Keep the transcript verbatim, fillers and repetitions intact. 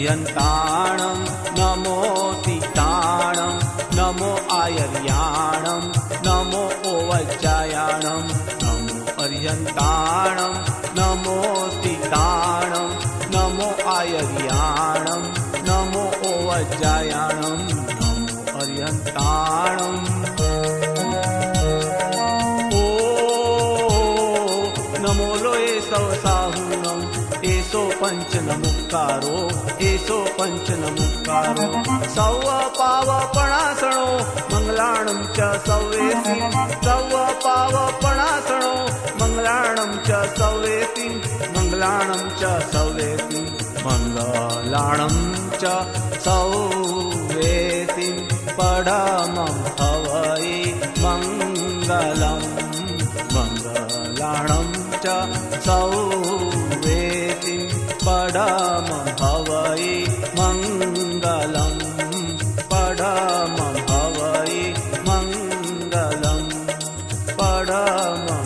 अर्यन्ताणं नमो सीताणं नमो आयर्याणं नमो ओवज्जायाणं नमो अर्यन्ताणं नमो सीताणं नमो आयर्याणं नमो ओवज्जायाणं नमो अर्यन्ताणं नमो लोये सवसाहुणं एसो पंच नमुक्कारो एसो पंच नमुक्कारो सव पाव पणासणो मंगलाणं च सवेति सव पाव पणासणो मंगलाणं च सवेति मंगलाणं च सवेति मंगलाणं च सवेति पडमं हवै मंगलं मंगलाणं च सवेति पडमं हवै मंगलं पडमं हवै मंगलं पडमं